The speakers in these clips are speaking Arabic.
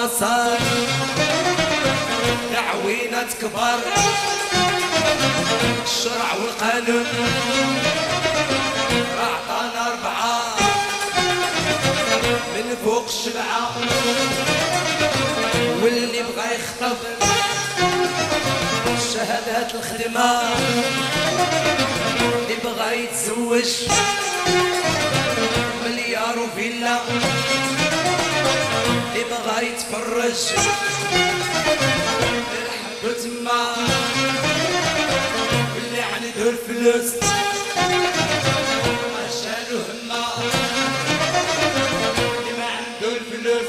وصار تعوينة كبر الشرع والقانون أعطانا 4 من فوق 7 واللي بغى يخطب شهادات الخدمة اللي بغى يتزوج مليار وفيلا اللي بغى يتفرج الحب تما واللي عنده الفلوس ما شالو همه اللي ما عنده الفلوس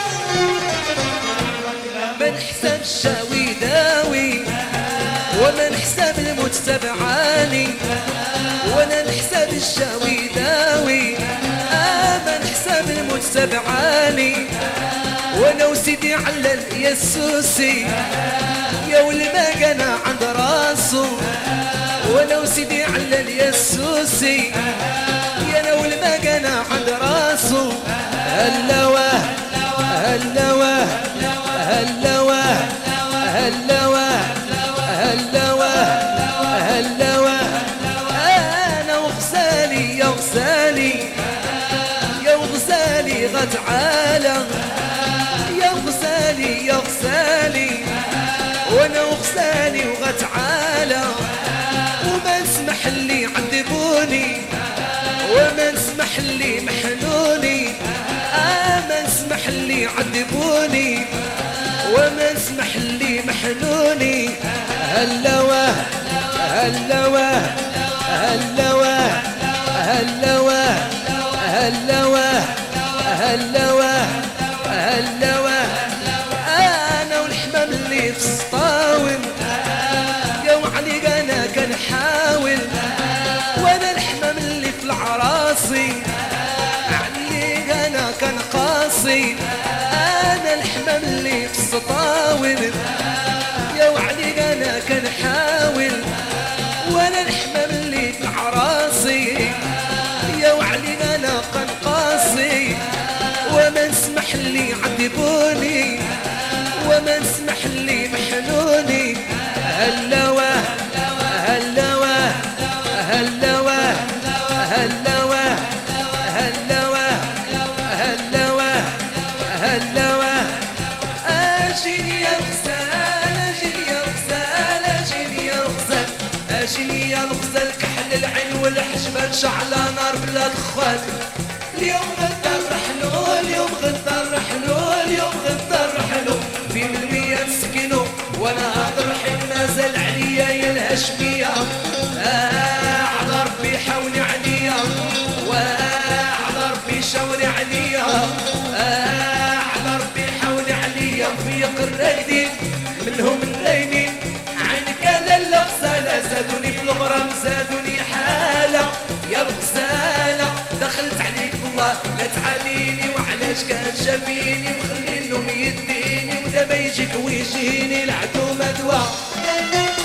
من حساب الشاوي داوي ومن حساب الموت تبعاني وانا نحساب الشاوي داوي من حساب الموت تبعاني وانا وسيدي علل يا السوسي يا واللي ما قنا عند راسو وانا وسيدي علل يا السوسي يا انا واللي ما قنا عند راسو هلواه هلواه هلواه هلواه هلواه هلواه انا وغزالي يا غزالي يا وغزالي غتعالى يا غزالي يا غزالي وانا وغزالي وغتعالى وما نسمح لي عذبوني وما نسمح لي محنوني ما نسمح لي عذبوني وما نسمح لي محنوني هلواه هلواه هلواه هلواه هلواه هلواه هلواه انا والحمام اللي في السطاول يا وعلي انا كنحاول وانا الحمام اللي في العراصي علي انا كنقاصي انا الحمام اللي في السطاول يا وعلي انا كنحاول وانا الحمام اللي في العراصي يا وعلي انا كنقاصي وما نسمح لي عذبوني وما نسمح لي محنوني هلواه هلواه هلواه هلواه هلواه هلواه هلواه اجيني يا غزال اجيني يا غزال اجيني يا غزال اجيني يا غزال كحل العين والحجبه شعلة نار بلا دخان اليوم غدا رحلو اليوم غدا رحلو اليوم غدا رحلو في المية مسكينو وانا هاد رحيل مازال عليا يا الهشمية على ربي حاولي عليا وعلى ربي شاوري عليا على ربي حاولي عليا في قرايدين منهم الليلين عينك لالا غزالة زادوني في الغرام زادوني حالة يا غزالة دخلت عليك والله لا تعانيني وعلاش كان شافيني وخلي النوم يديني ودابا يجيك ويجيني العدو مدوى